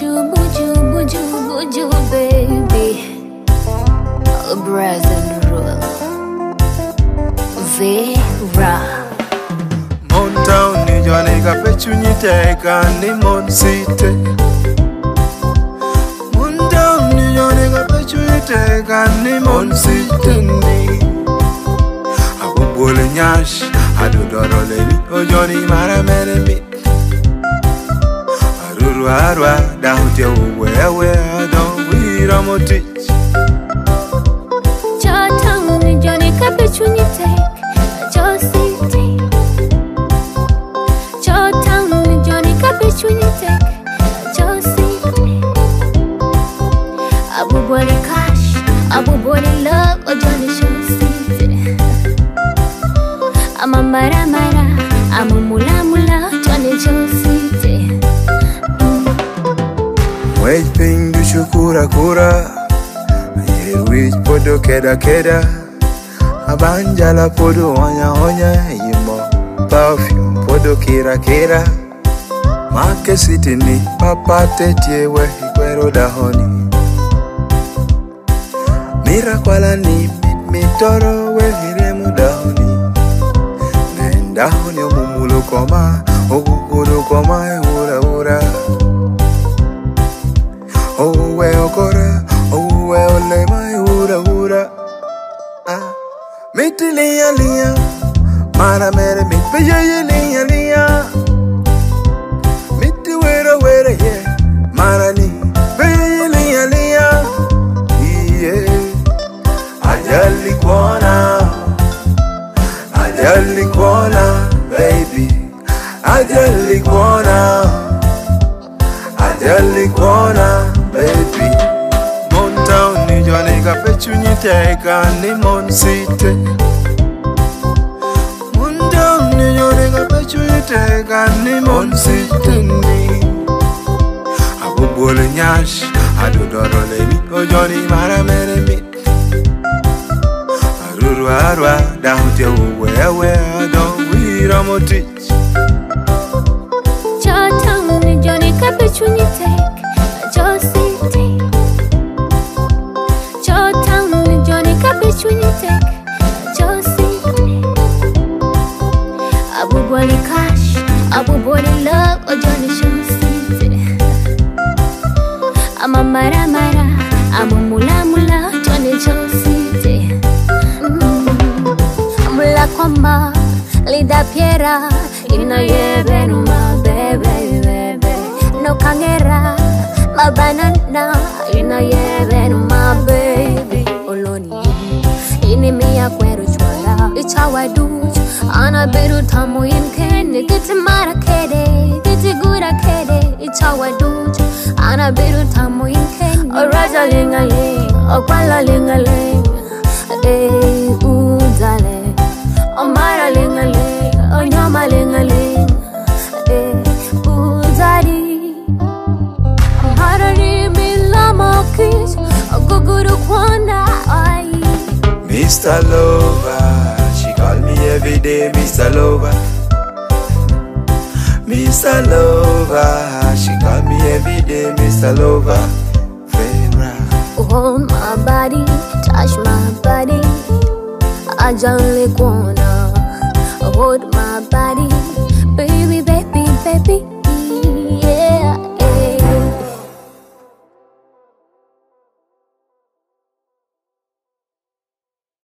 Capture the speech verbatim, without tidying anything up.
buju, buju, buju, buju, baby. A Brazilian roll. Vera. Montown ni jone ka pechunyi teka ni mon city. Montown ni jone ka pechunyi teka ni mon city ni. Abu bole nyash, adu doro lebi, o joni mara mere mi. Aruru arwa, da hote uwe ewe, adon wira motich. Chatown ni jone ka pechunyi teka. City. Chowtown, Johnny Capish when you take Joe City. Abu Body Cash, Abu Body Love, or Johnny Show City. I'm a Mara Mara, I'm a Mula Mula, Johnny Show City. Wait, ping, do shukura kura. Yeah, which podo keda keda. Abanjala podo onya onya yimo perfume podo kira kira make city ni papa tetie we kwero da honi mira kwala ni mitoro we hiremu da honi nenda honi omumulo koma oguguru koma ura ura owe okora owe olema ura ura ah Miti liya liya, mara mere mit peje liya liya. Miti wera wera yeah, mara ni peje liya liya. Yeah, ajali kwana, ajali kwana, baby. Ajali kwana, ajali kwana, baby. Montown ni jone ka pechunyi teka ni mon city. Montown ni jone ka pechunyi teka ni mon city ni. Abu bole nyash, adu doro lebi, o joni mara mere mi. Aruru arwa, da hote uwe ewe, adon wira motich. Chowtown ni jone ka pechunyi teka Joe City. When you take Joe City. Abu Body Cash, Abu Body Love, or Johnny Show City. I'm a Mara Mara, I'm a Mula Mula, Johnny Show City. Mula Kwamba, Lida Piera, Ina Yebe, my baby, baby. No Kangera, my banana, Ina Yebe, my baby. Oloni. Inimi ya kweru chwala Ichawa duch Ana beru tamu imkene Giti mara kede Giti gura kede Ichawa duch Ana beru tamu imkene Oraja linga ling Okwala linga ling Eh udale Omara linga ling Onyama linga ling Eh udari Harari milama kish Oguguru kwanda Ay Mister Lover, she call me every day, Mister Lover. Mister Lover, she call me every day, Mister Lover. Vera. Hold my body, touch my body. I just wanna hold my body.